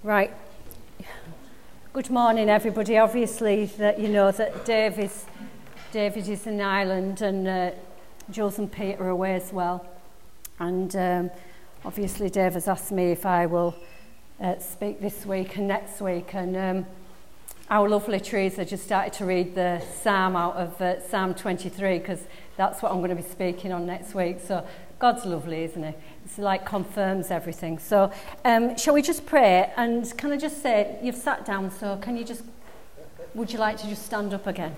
Right. Good morning, everybody. Obviously, that you know that David is in Ireland, and Jules and Peter are away as well. And obviously, Dave has asked me if I will speak this week and next week. And our lovely Teresa just started to read the psalm out of Psalm 23, because that's what I'm going to be speaking on next week. So God's lovely, isn't he? It's like confirms everything. So shall we just pray? And can I just say, you've sat down, so would you like to just stand up again?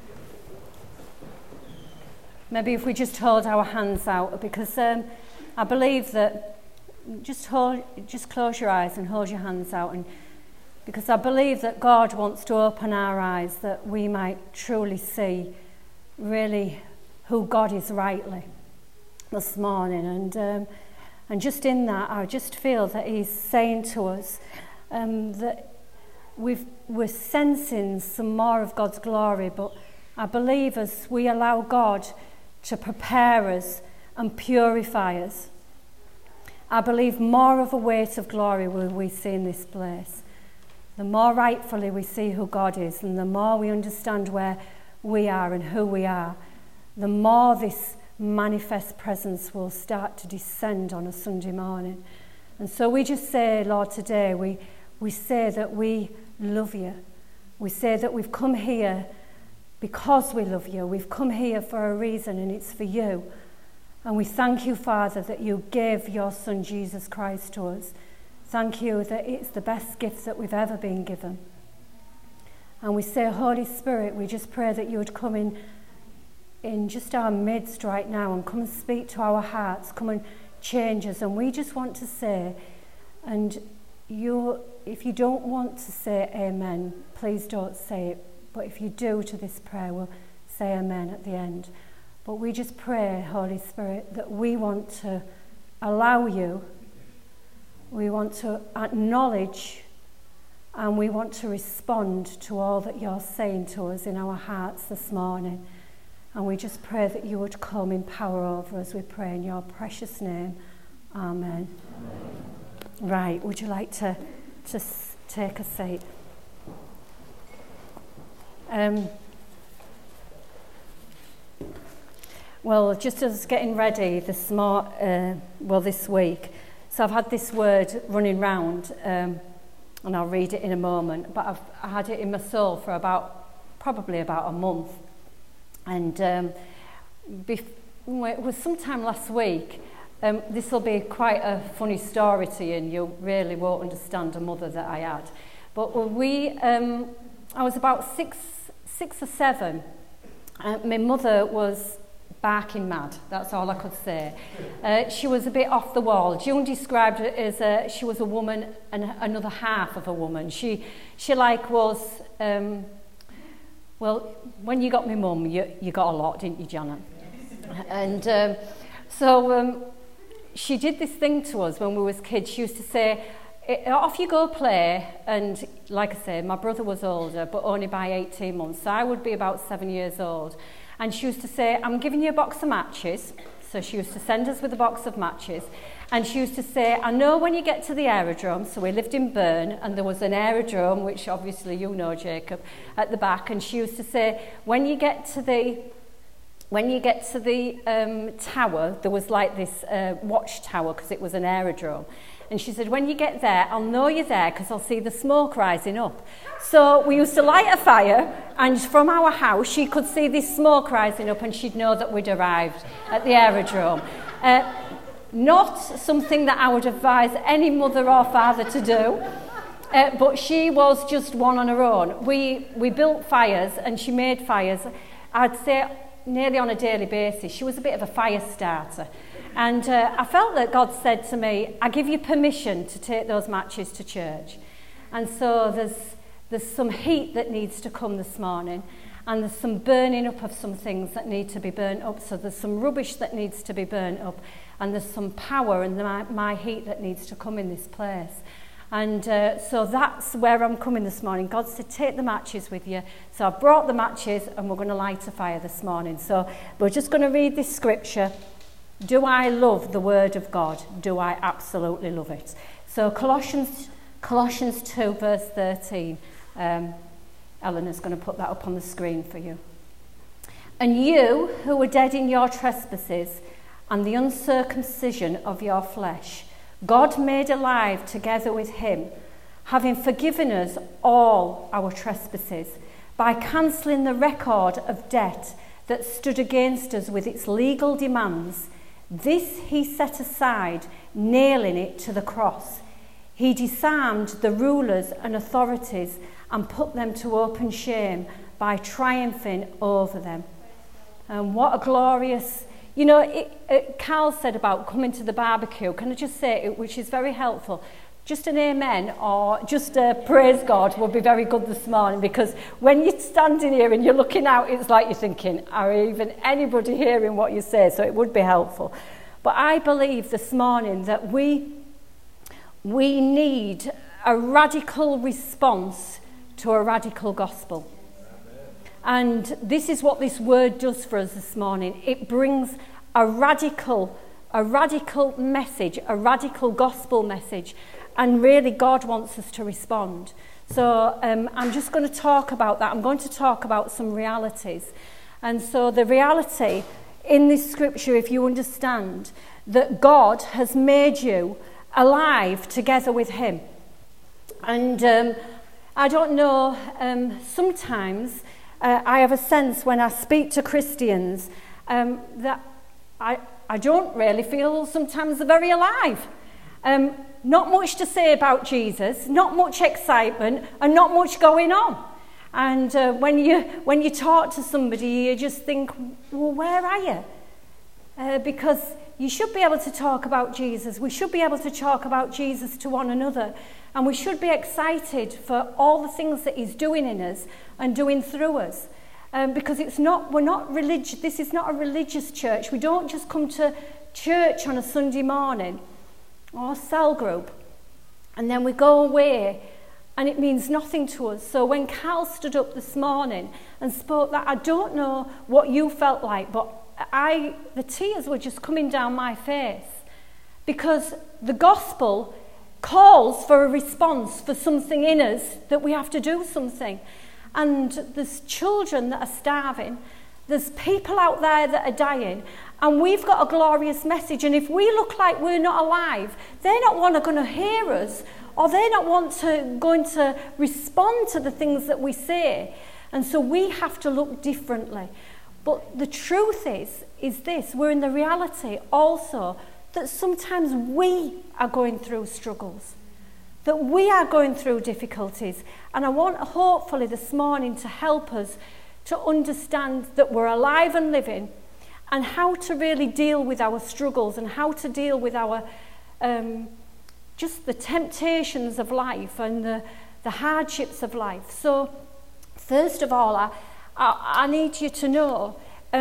Maybe if we just hold our hands out, because I believe that just close your eyes and hold your hands out, and because I believe that God wants to open our eyes that we might truly see really who God is rightly this morning. And just in that, I just feel that he's saying to us that we're sensing some more of God's glory, but I believe as we allow God to prepare us and purify us, I believe more of a weight of glory will we see in this place. The more rightfully we see who God is, and the more we understand where we are and who we are, the more this manifest presence will start to descend on a Sunday morning. And so we just say, Lord, today we say that we love you. We say that we've come here because we love you. We've come here for a reason, and it's for you. And we thank you, Father, that you gave your Son Jesus Christ to us. Thank you that it's the best gift that we've ever been given. And we say, Holy Spirit, we just pray that you would come in just our midst right now and come and speak to our hearts, come and change us. And we just want to say, and if you don't want to say amen, please don't say it. But if you do to this prayer, we'll say amen at the end. But we just pray, Holy Spirit, that we want to allow you, we want to acknowledge, and we want to respond to all that you're saying to us in our hearts this morning. And we just pray that you would come in power over us. We pray in your precious name. Amen. Right, would you like to take a seat? Well, just as getting ready this week, so I've had this word running round, and I'll read it in a moment, but I had it in my soul for probably about a month. And it was sometime last week. This will be quite a funny story to you, and you really won't understand a mother that I had. But I was about six or seven. My mother was barking mad. That's all I could say. She was a bit off the wall. June described it as she was a woman and another half of a woman. She was. Well, when you got my mum, you got a lot, didn't you, Janet? And so she did this thing to us when we was kids. She used to say, off you go play. And like I said, my brother was older, but only by 18 months. So I would be about 7 years old. And she used to say, I'm giving you a box of matches. So she used to send us with a box of matches. And she used to say, I know when you get to the aerodrome, so we lived in Bern, and there was an aerodrome, which obviously you know, Jacob, at the back. And she used to say, when you get to the tower, there was like this watchtower, because it was an aerodrome. And she said, when you get there, I'll know you're there because I'll see the smoke rising up. So we used to light a fire, and from our house, she could see this smoke rising up, and she'd know that we'd arrived at the aerodrome. Not something that I would advise any mother or father to do, but she was just one on her own. We built fires, and she made fires, I'd say nearly on a daily basis. She was a bit of a fire starter. And I felt that God said to me, I give you permission to take those matches to church. And so there's some heat that needs to come this morning, and there's some burning up of some things that need to be burnt up. So there's some rubbish that needs to be burnt up, and there's some power and my heat that needs to come in this place. And so that's where I'm coming this morning. God said, take the matches with you. So I brought the matches, and we're going to light a fire this morning. So we're just going to read this scripture. Do I love the word of God? Do I absolutely love it? So Colossians Colossians 2 verse 13. Eleanor's going to put that up on the screen for you. And you who were dead in your trespasses and the uncircumcision of your flesh, God made alive together with him, having forgiven us all our trespasses, by cancelling the record of debt that stood against us with its legal demands. This he set aside, nailing it to the cross. He disarmed the rulers and authorities and put them to open shame by triumphing over them. And what a glorious... You know, Carl said about coming to the barbecue. Can I just say it, which is very helpful? Just an amen or just a praise God would be very good this morning, because when you're standing here and you're looking out, it's like you're thinking, are even anybody hearing what you say? So it would be helpful. But I believe this morning that we need a radical response to a radical gospel. And this is what this word does for us this morning. It brings a radical message, a radical gospel message. And really God wants us to respond. So I'm just going to talk about that. I'm going to talk about some realities. And so the reality in this scripture, if you understand that God has made you alive together with him. And I don't know, sometimes I have a sense when I speak to Christians that I don't really feel sometimes they're very alive. Not much to say about Jesus, not much excitement, and not much going on. And when you talk to somebody, you just think, well, where are you? Because you should be able to talk about Jesus. We should be able to talk about Jesus to one another. And we should be excited for all the things that he's doing in us and doing through us. Because we're not religious. This is not a religious church. We don't just come to church on a Sunday morning or cell group and then we go away and it means nothing to us. So when Cal stood up this morning and spoke that, I don't know what you felt like, but the tears were just coming down my face, because the gospel calls for a response, for something in us that we have to do something. And there's children that are starving, there's people out there that are dying, and we've got a glorious message. And if we look like we're not alive, they're not going to hear us, or they're not going to respond to the things that we say. And so we have to look differently. But the truth is this: we're in the reality also that sometimes we are going through struggles, that we are going through difficulties. And I want, hopefully this morning, to help us to understand that we're alive and living, and how to really deal with our struggles, and how to deal with our just the temptations of life and the hardships of life. So first of all, I need you to know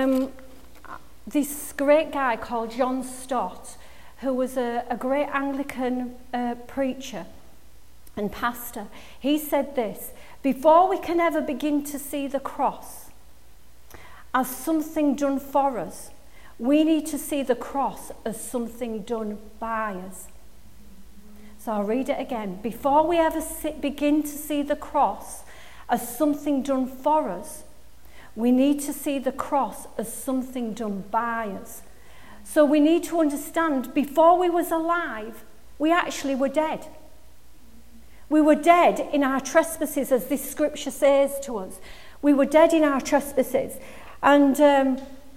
this great guy called John Stott, who was a great Anglican preacher and pastor. He said this: before we can ever begin to see the cross as something done for us, we need to see the cross as something done by us. So I'll read it again. Before we ever begin to see the cross as something done for us, we need to see the cross as something done by us. So we need to understand, before we was alive, we actually were dead. We were dead in our trespasses, as this scripture says to us. We were dead in our trespasses. And,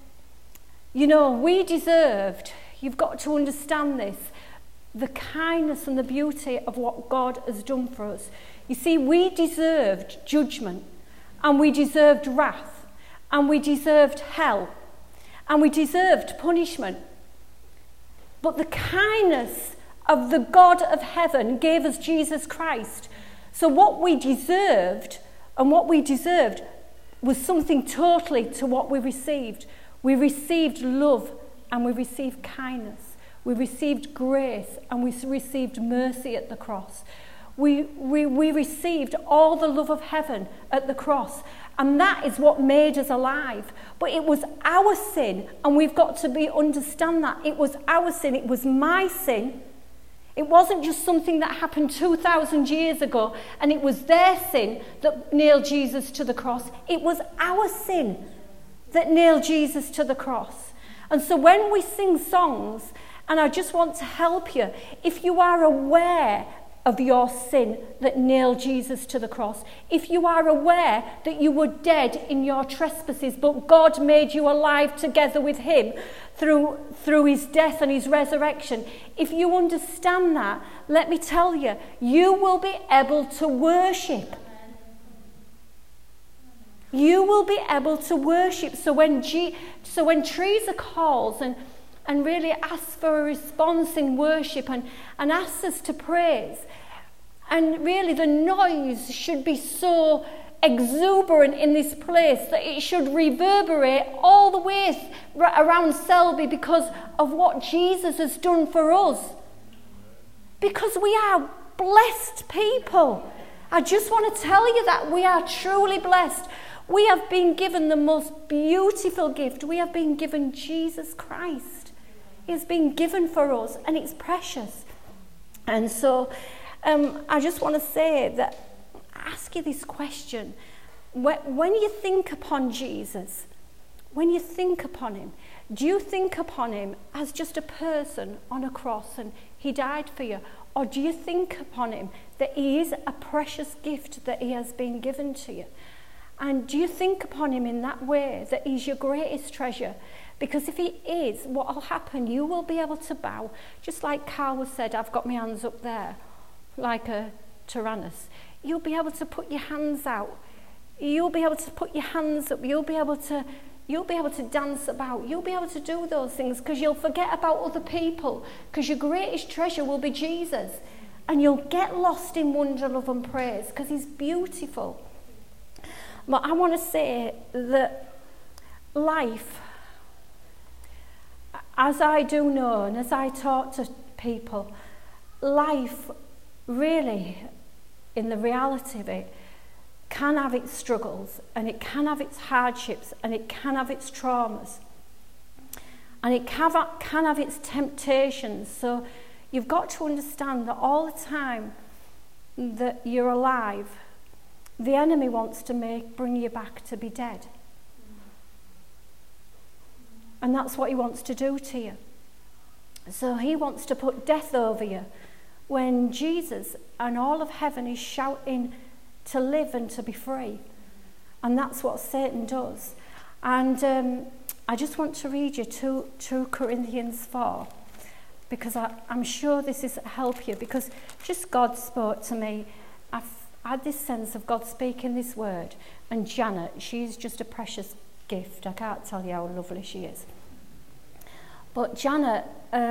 we deserved, you've got to understand this, the kindness and the beauty of what God has done for us. You see, we deserved judgment, and we deserved wrath, and we deserved hell, and we deserved punishment. But the kindness of the God of heaven gave us Jesus Christ. So what we deserved was something totally to what we received. We received love, and we received kindness. We received grace, and we received mercy at the cross. We received all the love of heaven at the cross, and that is what made us alive. But it was our sin, and we've got to understand that. It was our sin, it was my sin, It wasn't just something that happened 2,000 years ago and it was their sin that nailed Jesus to the cross. It was our sin that nailed Jesus to the cross. And so when we sing songs, and I just want to help you, if you are aware of your sin that nailed Jesus to the cross, if you are aware that you were dead in your trespasses, but God made you alive together with him through his death and his resurrection, if you understand that, let me tell you, you will be able to worship. You will be able to worship. So when Teresa calls and really asks for a response in worship and asks us to praise, and really the noise should be so exuberant in this place that it should reverberate all the way around Selby because of what Jesus has done for us. Because we are blessed people. I just want to tell you that we are truly blessed. We have been given the most beautiful gift. We have been given Jesus Christ. It's been given for us and it's precious. And so I just want to say that, ask you this question. When you think upon Jesus, when you think upon him, do you think upon him as just a person on a cross and he died for you? Or do you think upon him that he is a precious gift that he has been given to you? And do you think upon him in that way, that he's your greatest treasure? Because if he is, what will happen? You will be able to bow. Just like Carl was said, I've got my hands up there, like a Tyrannus. You'll be able to put your hands out. You'll be able to put your hands up. You'll be able to dance about. You'll be able to do those things because you'll forget about other people, because your greatest treasure will be Jesus. And you'll get lost in wonder, love and praise because he's beautiful. But I want to say that life, as I do know and as I talk to people, life really, in the reality of it, can have its struggles and it can have its hardships and it can have its traumas and it can have its temptations. So you've got to understand that all the time that you're alive, the enemy wants to bring you back to be dead. And that's what he wants to do to you. So he wants to put death over you when Jesus and all of heaven is shouting to live and to be free. And that's what Satan does. And I just want to read you 2 Corinthians 4, because I'm sure this is help you, because just God spoke to me. I've had this sense of God speaking this word. And Janet, she's just a precious gift. I can't tell you how lovely she is. But Janet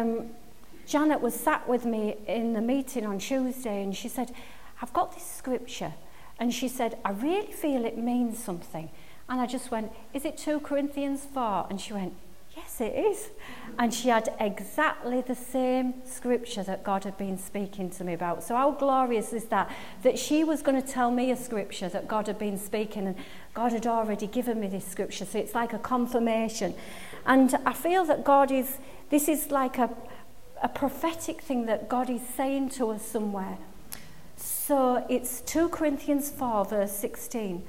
was sat with me in the meeting on Tuesday, and she said, I've got this scripture. And she said, I really feel it means something. And I just went, is it 2 Corinthians 4? And she went, yes, it is. And she had exactly the same scripture that God had been speaking to me about. So how glorious is that she was going to tell me a scripture that God had been speaking, and God had already given me this scripture. So it's like a confirmation. And I feel that this is like a prophetic thing that God is saying to us somewhere. So it's 2 Corinthians 4 verse 16.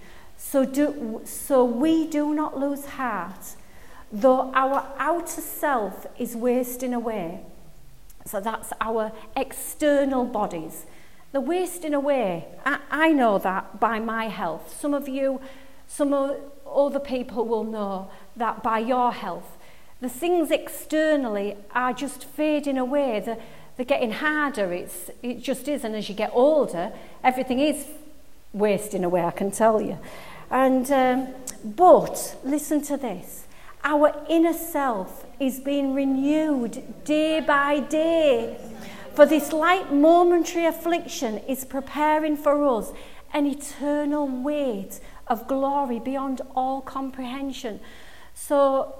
So we do not lose heart, though our outer self is wasting away. So that's our external bodies. They're wasting away. I know that by my health. Some other people will know that by your health. The things externally are just fading away. They're getting harder. It just is. And as you get older, everything is wasting away, I can tell you. And but listen to this. Our inner self is being renewed day by day. For this light momentary affliction is preparing for us an eternal weight of glory beyond all comprehension. So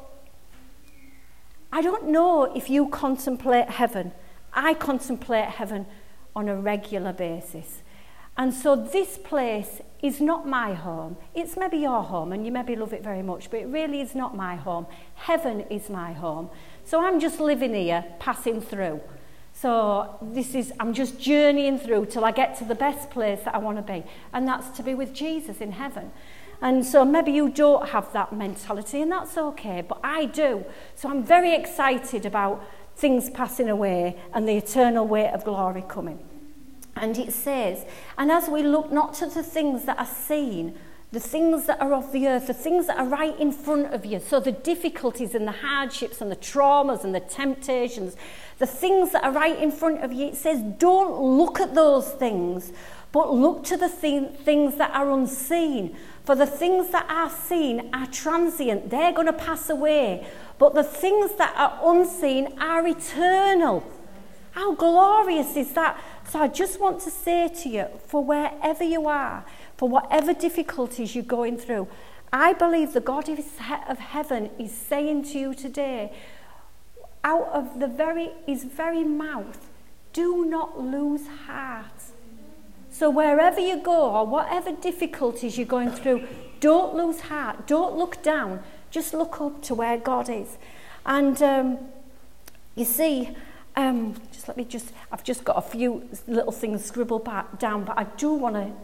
I don't know if you contemplate heaven. I contemplate heaven on a regular basis. And so this place is not my home. It's maybe your home, and you maybe love it very much, but it really is not my home. Heaven is my home. So I'm just living here, passing through. So I'm just journeying through till I get to the best place that I want to be. And that's to be with Jesus in heaven. And so maybe you don't have that mentality, and that's okay, but I do. So I'm very excited about things passing away and the eternal weight of glory coming. And it says, and as we look not to the things that are seen, the things that are of the earth, the things that are right in front of you, so the difficulties and the hardships and the traumas and the temptations, the things that are right in front of you, it says, don't look at those things, but look to the things that are unseen. For the things that are seen are transient, they're going to pass away. But the things that are unseen are eternal. How glorious is that? So I just want to say to you, for wherever you are, for whatever difficulties you're going through, I believe the God of heaven is saying to you today, out of his very mouth, do not lose heart. So wherever you go, or whatever difficulties you're going through, don't lose heart. Don't look down. Just look up to where God is. And you see, I've just got a few little things scribbled down, but I do want to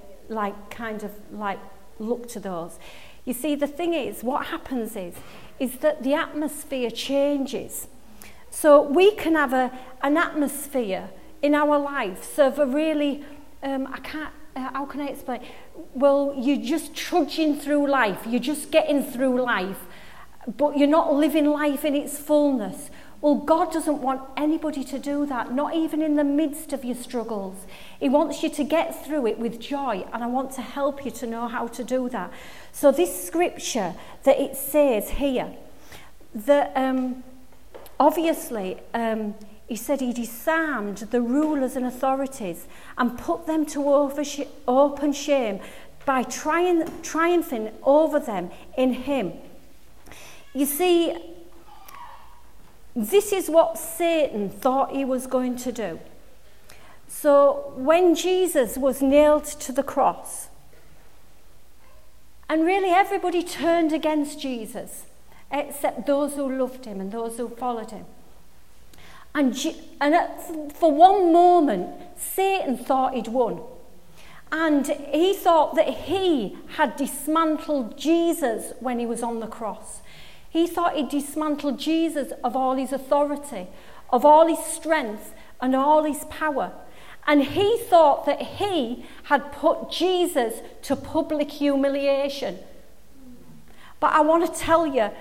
look to those. You see, the thing is, what happens is that the atmosphere changes. So we can have an atmosphere in our life, so of a really, how can I explain? Well, you're just trudging through life, you're just getting through life, but you're not living life in its fullness. Well, God doesn't want anybody to do that, not even in the midst of your struggles. He wants you to get through it with joy, and I want to help you to know how to do that. So this scripture that it says here, that obviously he said he disarmed the rulers and authorities and put them to open shame by triumphing over them in him. You see, this is what Satan thought he was going to do. So when Jesus was nailed to the cross, and really everybody turned against Jesus, except those who loved him and those who followed him. And for one moment, Satan thought he'd won. And he thought that he had dismantled Jesus when he was on the cross. He thought he'd dismantled Jesus of all his authority, of all his strength, and all his power. And he thought that he had put Jesus to public humiliation. But I want to tell you,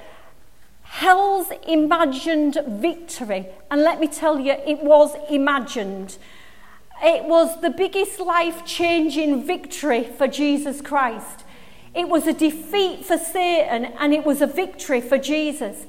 hell's imagined victory, and let me tell you, it was imagined. It was the biggest life-changing victory for Jesus Christ. It was a defeat for Satan, and it was a victory for Jesus.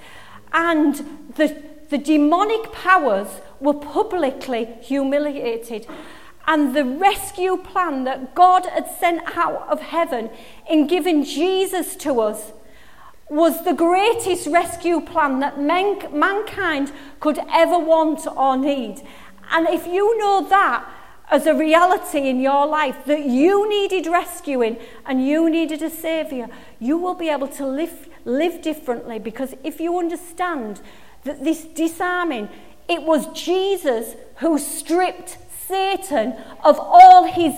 And the demonic powers were publicly humiliated. And the rescue plan that God had sent out of heaven in giving Jesus to us was the greatest rescue plan that mankind could ever want or need. And if you know that as a reality in your life, that you needed rescuing and you needed a saviour, you will be able to live differently, because if you understand that this disarming, it was Jesus who stripped Satan of all his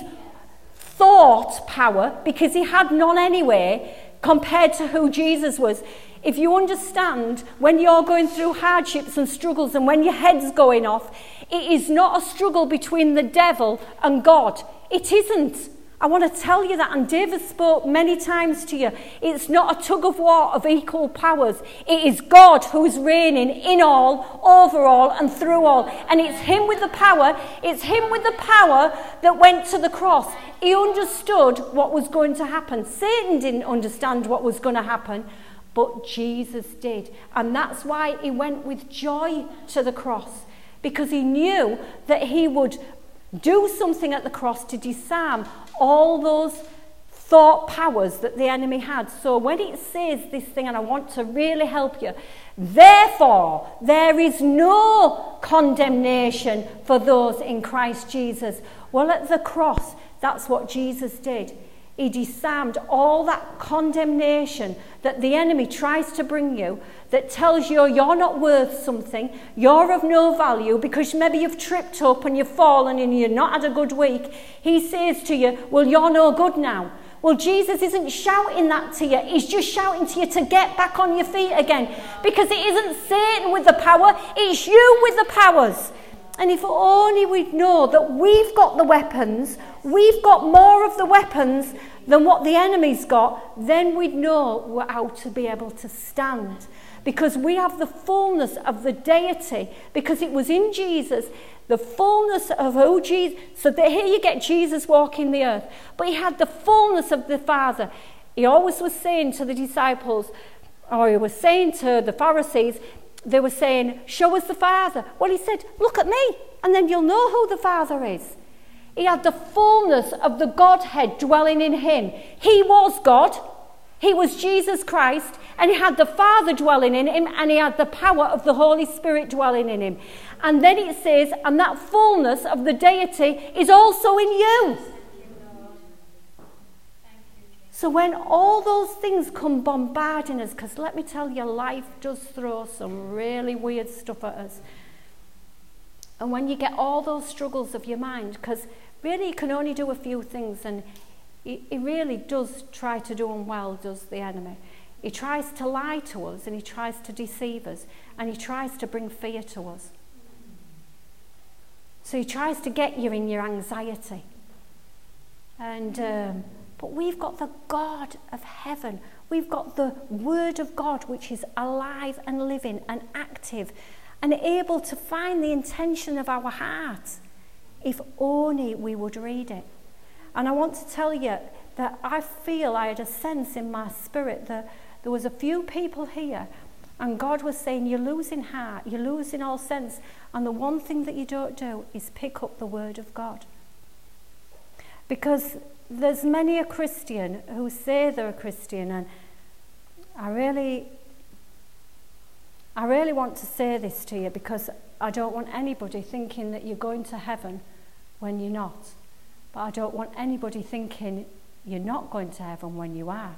thought power, because he had none anyway, compared to who Jesus was. If you understand, when you're going through hardships and struggles and when your head's going off, it is not a struggle between the devil and God. It isn't. I want to tell you that, and David spoke many times to you. It's not a tug of war of equal powers. It is God who is reigning in all, over all, and through all. And it's him with the power. It's him with the power that went to the cross. He understood what was going to happen. Satan didn't understand what was going to happen, but Jesus did. And that's why he went with joy to the cross, because he knew that he would do something at the cross to disarm all those thought powers that the enemy had. So when it says this thing, and I want to really help you, therefore there is no condemnation for those in Christ Jesus. Well, at the cross, that's what Jesus did. He disarmed all that condemnation that the enemy tries to bring you, that tells you you're not worth something, you're of no value because maybe you've tripped up and you've fallen and you've not had a good week. He says to you, well, you're no good now. Well, Jesus isn't shouting that to you. He's just shouting to you to get back on your feet again, because it isn't Satan with the power, it's you with the powers. And if only we'd know that we've got the weapons, we've got more of the weapons than what the enemy's got, then we'd know how to be able to stand. Because we have the fullness of the deity, because it was in Jesus, the fullness of who Jesus, so that here you get Jesus walking the earth, but he had the fullness of the Father. He always was saying to the disciples, or he was saying to the Pharisees, they were saying, show us the Father. Well, he said, look at me, and then you'll know who the Father is. He had the fullness of the Godhead dwelling in him. He was God. He was Jesus Christ, and he had the Father dwelling in him, and he had the power of the Holy Spirit dwelling in him. And then it says, and that fullness of the deity is also in you. So when all those things come bombarding us, because let me tell you, life does throw some really weird stuff at us. And when you get all those struggles of your mind, because really you can only do a few things, and he really does try to do them well, does the enemy. He tries to lie to us, and he tries to deceive us, and he tries to bring fear to us. So he tries to get you in your anxiety. And but we've got the God of heaven. We've got the Word of God, which is alive and living and active and able to find the intention of our heart, if only we would read it. And I want to tell you that I had a sense in my spirit that there was a few people here, and God was saying, you're losing heart, you're losing all sense, and the one thing that you don't do is pick up the Word of God. Because there's many a Christian who say they're a Christian, and I really want to say this to you, because I don't want anybody thinking that you're going to heaven when you're not. But I don't want anybody thinking you're not going to heaven when you are.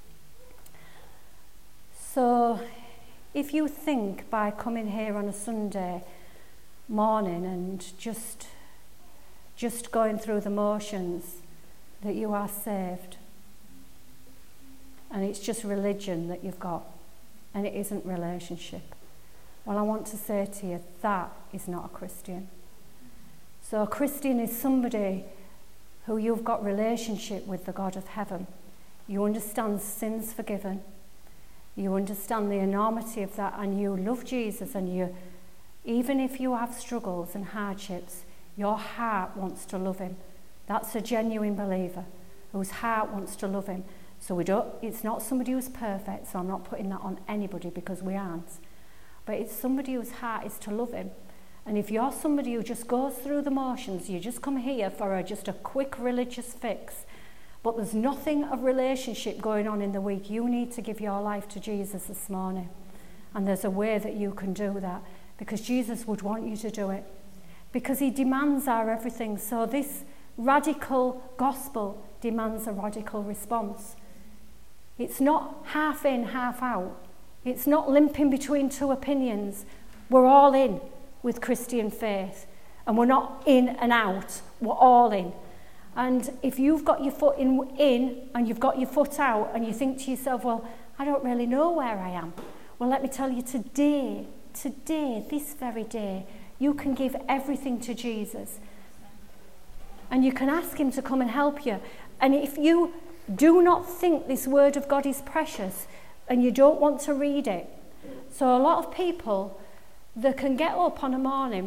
So if you think by coming here on a Sunday morning and just going through the motions that you are saved, and it's just religion that you've got, and it isn't relationship, well, I want to say to you, that is not a Christian. So a Christian is somebody who you've got relationship with the God of heaven. You understand sins forgiven. You understand the enormity of that, and you love Jesus, and you, even if you have struggles and hardships, your heart wants to love him. That's a genuine believer whose heart wants to love him. So it's not somebody who's perfect, so I'm not putting that on anybody, because we aren't. But it's somebody whose heart is to love him. And if you're somebody who just goes through the motions, you just come here for just a quick religious fix, but there's nothing of relationship going on in the week, you need to give your life to Jesus this morning. And there's a way that you can do that, because Jesus would want you to do it, because he demands our everything. So this radical gospel demands a radical response. It's not half in, half out. It's not limping between two opinions. We're all in with Christian faith, and we're not in and out, we're all in. And if you've got your foot in and you've got your foot out, and you think to yourself, well, I don't really know where I am. Well, let me tell you, today, this very day, you can give everything to Jesus. And you can ask him to come and help you. And if you do not think this Word of God is precious, and you don't want to read it, so a lot of people, they can get up on a morning,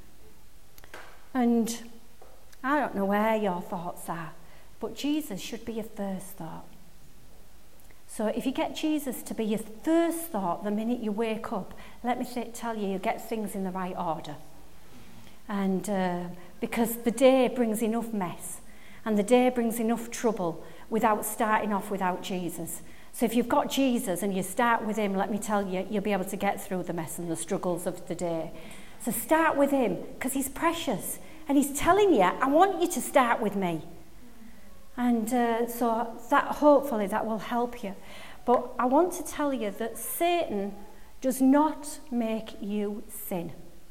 and I don't know where your thoughts are, but Jesus should be your first thought. So if you get Jesus to be your first thought the minute you wake up, let me tell you, you get things in the right order. And because the day brings enough mess, and the day brings enough trouble without starting off without Jesus. So if you've got Jesus and you start with him, let me tell you, you'll be able to get through the mess and the struggles of the day. So start with him, because he's precious. And he's telling you, I want you to start with me. And so that hopefully that will help you. But I want to tell you that Satan does not make you sin.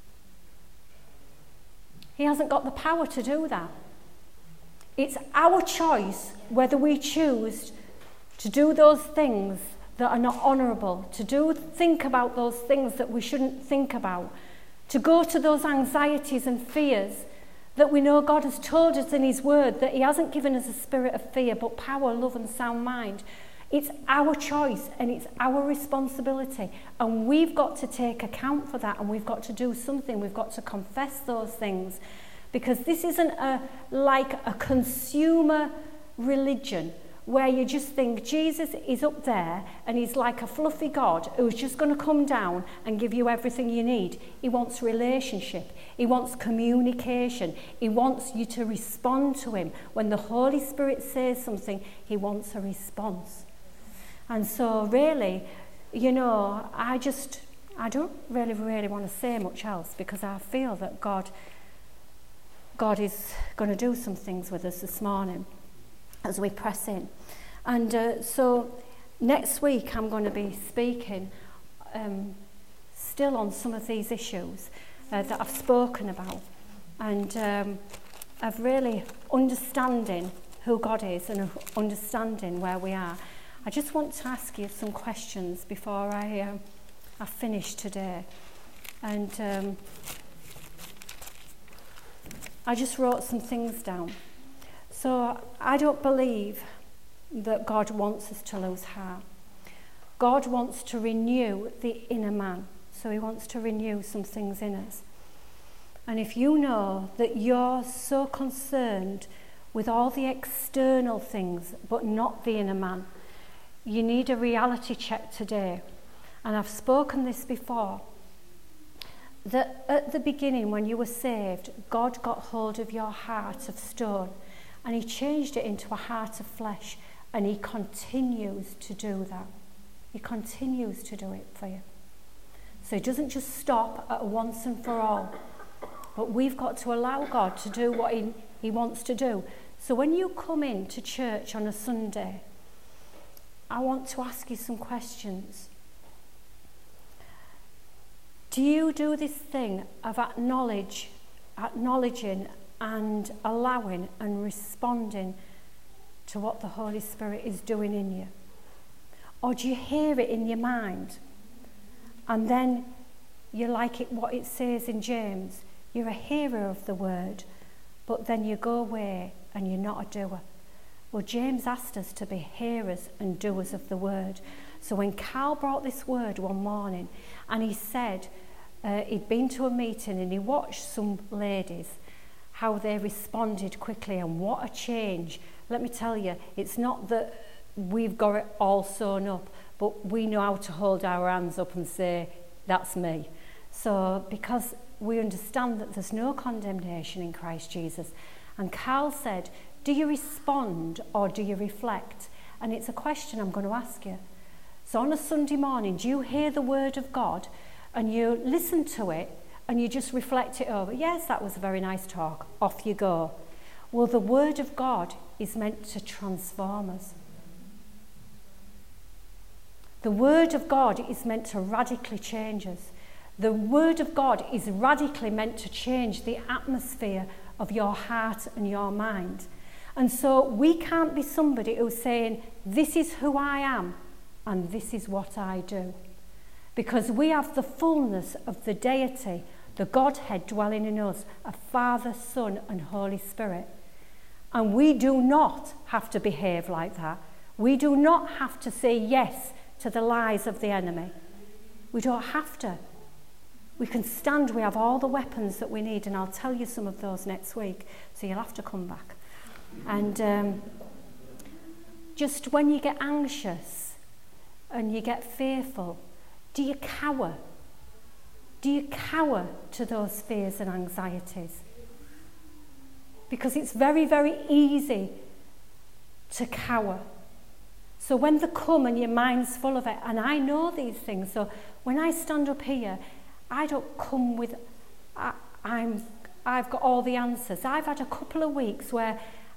He hasn't got the power to do that. It's our choice whether we choose to do those things that are not honourable, to think about those things that we shouldn't think about, to go to those anxieties and fears that we know God has told us in his word that he hasn't given us a spirit of fear, but power, love and sound mind. It's our choice and it's our responsibility. And we've got to take account for that, and we've got to do something. We've got to confess those things, because this isn't like a consumer religion where you just think Jesus is up there and he's like a fluffy God who's just going to come down and give you everything you need. He wants relationship. He wants communication. He wants you to respond to him. When the Holy Spirit says something, he wants a response. And so really, you know, I don't really want to say much else, because I feel that God is going to do some things with us this morning as we press in. And so next week I'm going to be speaking still on some of these issues that I've spoken about, and of really understanding who God is and understanding where we are. I just want to ask you some questions before I finish today. And I just wrote some things down. So I don't believe that God wants us to lose heart. God wants to renew the inner man. So he wants to renew some things in us. And if you know that you're so concerned with all the external things but not the inner man, you need a reality check today. And I've spoken this before, that at the beginning when you were saved, God got hold of your heart of stone and he changed it into a heart of flesh, and he continues to do that. He continues to do it for you. So he doesn't just stop at once and for all, but we've got to allow God to do what he wants to do. So when you come into church on a Sunday, I want to ask you some questions. Do you do this thing of acknowledging and allowing and responding to what the Holy Spirit is doing in you? Or do you hear it in your mind and then you like it, what it says in James? You're a hearer of the word, but then you go away and you're not a doer. Well, James asked us to be hearers and doers of the word. So when Carl brought this word one morning and he said he'd been to a meeting and he watched some ladies, how they responded quickly, and what a change. Let me tell you, it's not that we've got it all sewn up, but we know how to hold our hands up and say, that's me. So because we understand that there's no condemnation in Christ Jesus. And Carl said, do you respond or do you reflect? And it's a question I'm going to ask you. So on a Sunday morning, do you hear the word of God and you listen to it and you just reflect it over? Yes, that was a very nice talk. Off you go. Well, the word of God is meant to transform us. The word of God is meant to radically change us. The word of God is radically meant to change the atmosphere of your heart and your mind. And so we can't be somebody who's saying, this is who I am and this is what I do. Because we have the fullness of the deity, the Godhead dwelling in us, a Father, Son and Holy Spirit. And we do not have to behave like that. We do not have to say yes to the lies of the enemy. We don't have to. We can stand, we have all the weapons that we need, and I'll tell you some of those next week, so you'll have to come back. And just when you get anxious and you get fearful, do you cower? Do you cower to those fears and anxieties? Because it's very, very easy to cower. So when they come and your mind's full of it, and I know these things, so when I stand up here, I don't come with, I've got all the answers. I've had a couple of weeks where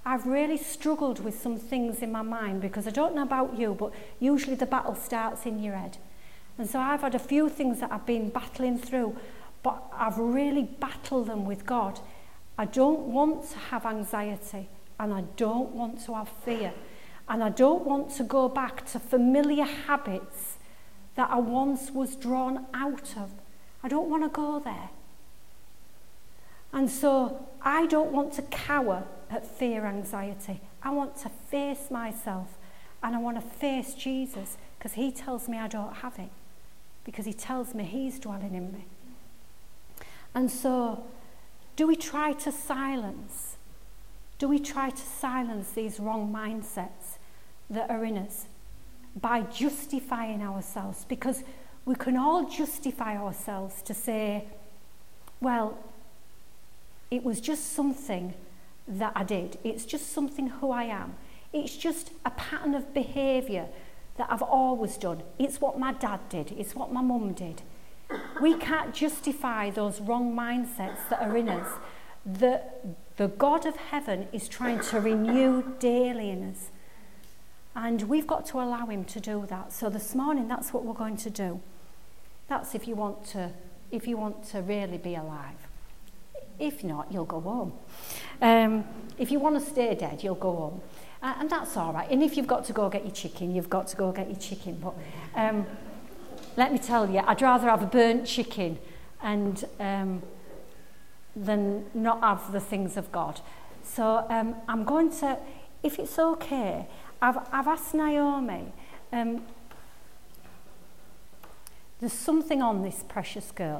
I've really struggled with some things in my mind, because I don't know about you, but usually the battle starts in your head. And so I've had a few things that I've been battling through, but I've really battled them with God. I don't want to have anxiety, and I don't want to have fear, and I don't want to go back to familiar habits that I once was drawn out of. I don't want to go there. And so I don't want to cower at fear, anxiety. I want to face myself, and I want to face Jesus, because he tells me I don't have it, because he tells me he's dwelling in me. And so, do we try to silence? Do we try to silence these wrong mindsets that are in us by justifying ourselves? Because we can all justify ourselves to say, well, it was just something that I did. It's just something who I am. It's just a pattern of behaviour that I've always done. It's what my dad did. It's what my mum did. We can't justify those wrong mindsets that are in us, that the God of heaven is trying to renew daily in us. And we've got to allow him to do that. So this morning, that's what we're going to do. That's if you want to really be alive. If not, you'll go home. If you want to stay dead, you'll go home. And that's all right. And if you've got to go get your chicken, you've got to go get your chicken. But let me tell you, I'd rather have a burnt chicken and than not have the things of God. So I'm going to, if it's okay, I've asked Naomi, there's something on this precious girl.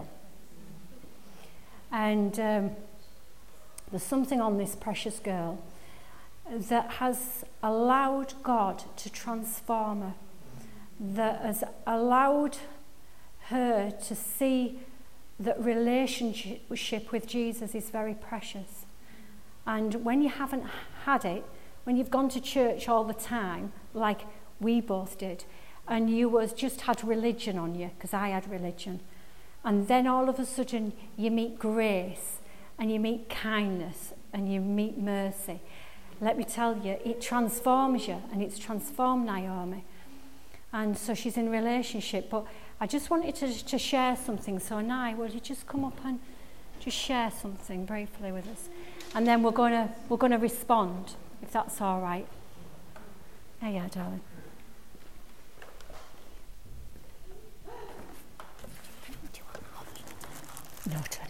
And there's something on this precious girl that has allowed God to transform her, that has allowed her to see that relationship with Jesus is very precious. And when you haven't had it, when you've gone to church all the time, like we both did, and you was just had religion on you, because I had religion, and then all of a sudden you meet grace, and you meet kindness, and you meet mercy. Let me tell you, it transforms you, and it's transformed Naomi. And so she's in relationship. But I just wanted to share something. So Nai, will you just come up and just share something briefly with us? And then we're going to respond, if that's all right. Yeah, darling. No,